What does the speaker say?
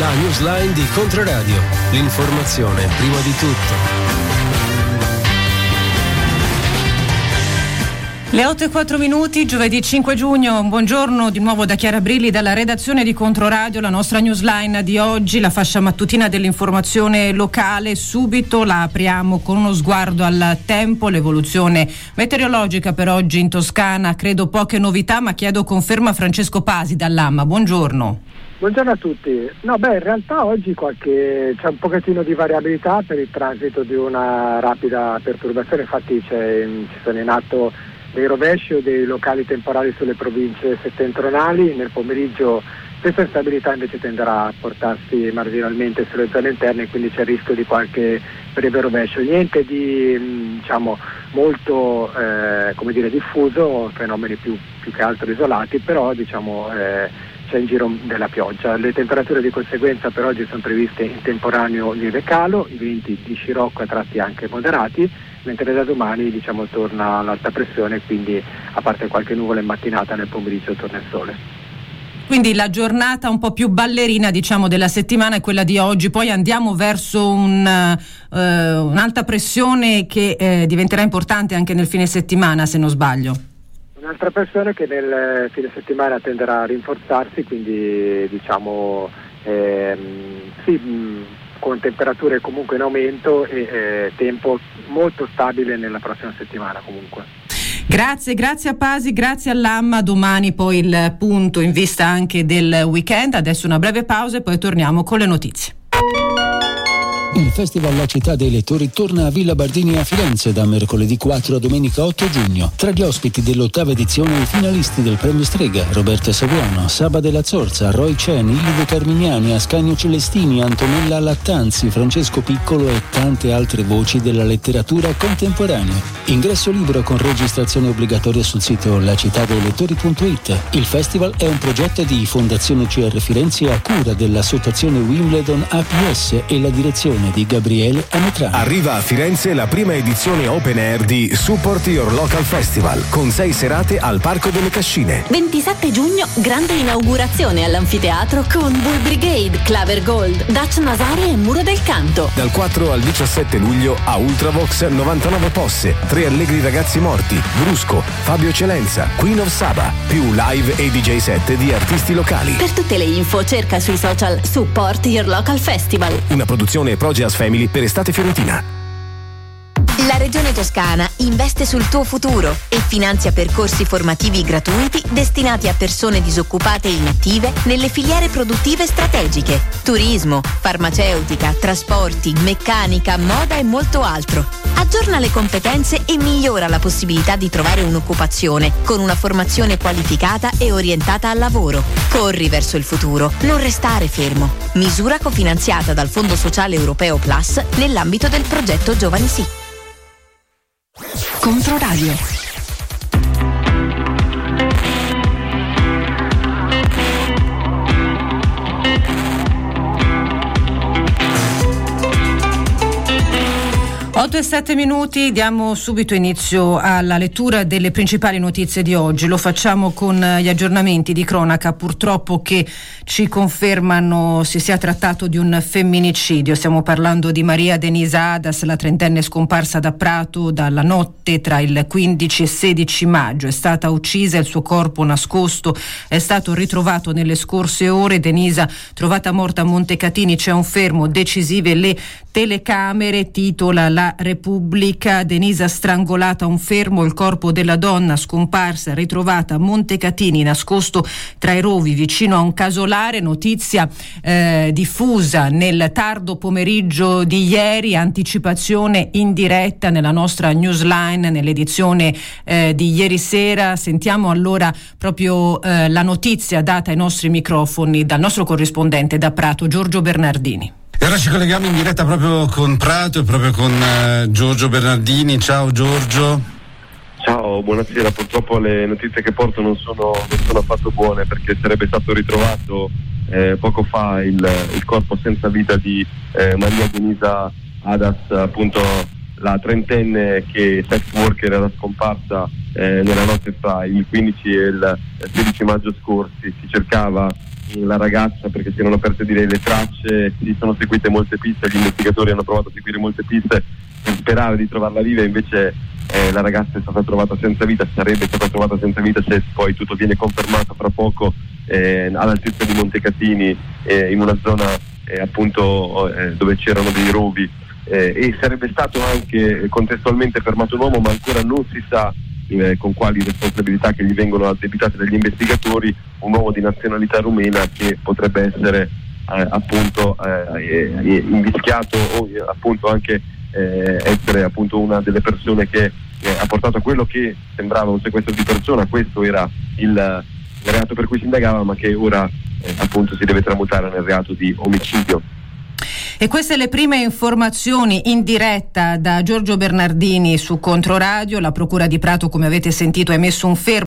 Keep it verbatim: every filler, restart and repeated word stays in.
La newsline di Controradio. L'informazione prima di tutto. Le otto e quattro minuti, giovedì cinque giugno, buongiorno di nuovo da Chiara Brilli, dalla redazione di Controradio, la nostra newsline di oggi, la fascia mattutina dell'informazione locale. Subito la apriamo con uno sguardo al tempo, l'evoluzione meteorologica per oggi in Toscana, credo poche novità, ma chiedo conferma a Francesco Pasi dall'Amma, buongiorno. Buongiorno a tutti. No, beh, in realtà oggi qualche, c'è un pochettino di variabilità per il transito di una rapida perturbazione, infatti c'è, ci sono in atto dei rovesci o dei locali temporali sulle province settentrionali. Nel pomeriggio questa instabilità invece tenderà a portarsi marginalmente sulle zone interne, quindi c'è il rischio di qualche breve rovescio. Niente di diciamo molto eh, come dire diffuso, fenomeni più, più che altro isolati, però diciamo eh, c'è in giro della pioggia. Le temperature di conseguenza per oggi sono previste in temporaneo lieve calo, i venti di scirocco a tratti anche moderati, mentre da domani diciamo torna l'alta pressione, quindi a parte qualche nuvola in mattinata, nel pomeriggio torna il sole. Quindi la giornata un po' più ballerina diciamo della settimana è quella di oggi, poi andiamo verso un, uh, un'alta pressione che eh, diventerà importante anche nel fine settimana, se non sbaglio. Un'altra pressione che nel fine settimana tenderà a rinforzarsi, quindi diciamo ehm, sì, mh, con temperature comunque in aumento e eh, tempo molto stabile nella prossima settimana comunque. Grazie, grazie a Pasi, grazie all'Amma. Domani poi il punto in vista anche del weekend. Adesso una breve pausa e poi torniamo con le notizie. Il Festival La Città dei Lettori torna a Villa Bardini a Firenze da mercoledì quattro a domenica otto giugno. Tra gli ospiti dell'ottava edizione i finalisti del premio Strega, Roberta Saviano, Saba della Zorza, Roy Ceni, Lido Carmignani, Ascanio Celestini, Antonella Lattanzi, Francesco Piccolo e tante altre voci della letteratura contemporanea. Ingresso libero con registrazione obbligatoria sul sito lacittadeilettori punto it. Il festival è un progetto di Fondazione C R Firenze a cura dell'associazione Wimbledon A P S e la direzione di Gabriele Ametrano. Arriva a Firenze la prima edizione open air di Support Your Local Festival, con sei serate al Parco delle Cascine. ventisette giugno, grande inaugurazione all'anfiteatro con Bull Brigade, Claver Gold, Dutch Nasari e Muro del Canto. Dal quattro al diciassette luglio a Ultravox novantanove Posse, Tre Allegri Ragazzi Morti, Brusco, Fabio Eccellenza, Queen of Saba, più live e D J set di artisti locali. Per tutte le info cerca sui social Support Your Local Festival. Una produzione Progeas Family per Estate Fiorentina. La Regione Toscana investe sul tuo futuro e finanzia percorsi formativi gratuiti destinati a persone disoccupate e inattive nelle filiere produttive strategiche: turismo, farmaceutica, trasporti, meccanica, moda e molto altro. Aggiorna le competenze e migliora la possibilità di trovare un'occupazione con una formazione qualificata e orientata al lavoro. Corri verso il futuro, non restare fermo. Misura cofinanziata dal Fondo Sociale Europeo Plus nell'ambito del progetto Giovani Sì. Controradio. otto e sette minuti, diamo subito inizio alla lettura delle principali notizie di oggi. Lo facciamo con gli aggiornamenti di cronaca, purtroppo, che ci confermano si sia trattato di un femminicidio. Stiamo parlando di Maria Denisa Adas, la trentenne scomparsa da Prato dalla notte tra il quindici e sedici maggio. È stata uccisa, il suo corpo nascosto è stato ritrovato nelle scorse ore. Denisa trovata morta a Montecatini, c'è un fermo, decisive le telecamere, titola La Repubblica. Denisa strangolata a un fermo, il corpo della donna scomparsa ritrovata a Montecatini nascosto tra i rovi vicino a un casolare. Notizia eh, diffusa nel tardo pomeriggio di ieri, anticipazione in diretta nella nostra newsline nell'edizione eh, di ieri sera. Sentiamo allora proprio eh, la notizia data ai nostri microfoni dal nostro corrispondente da Prato, Giorgio Bernardini. E ora ci colleghiamo in diretta proprio con Prato e proprio con uh, Giorgio Bernardini. Ciao Giorgio. Ciao, buonasera. Purtroppo le notizie che porto non sono, non sono affatto buone, perché sarebbe stato ritrovato eh, poco fa il, il corpo senza vita di eh, Maria Denisa Adas, appunto la trentenne che sex worker era scomparsa eh, nella notte fra il quindici e il sedici maggio scorsi. Si cercava la ragazza, perché si erano perse direi le tracce, si sono seguite molte piste, gli investigatori hanno provato a seguire molte piste per sperare di trovarla viva, invece eh, la ragazza è stata trovata senza vita, sarebbe stata trovata senza vita se poi tutto viene confermato fra poco eh, all'altezza di Montecatini, eh, in una zona eh, appunto eh, dove c'erano dei rovi, eh, e sarebbe stato anche contestualmente fermato un uomo, ma ancora non si sa eh, con quali responsabilità che gli vengono addebitate dagli investigatori, un uomo di nazionalità rumena che potrebbe essere eh, appunto eh, eh, invischiato o eh, appunto anche eh, essere appunto una delle persone che eh, ha portato a quello che sembrava un sequestro di persona. Questo era il, il reato per cui si indagava, ma che ora eh, appunto si deve tramutare nel reato di omicidio. E queste le prime informazioni in diretta da Giorgio Bernardini su Controradio. La Procura di Prato, come avete sentito, ha emesso un fermo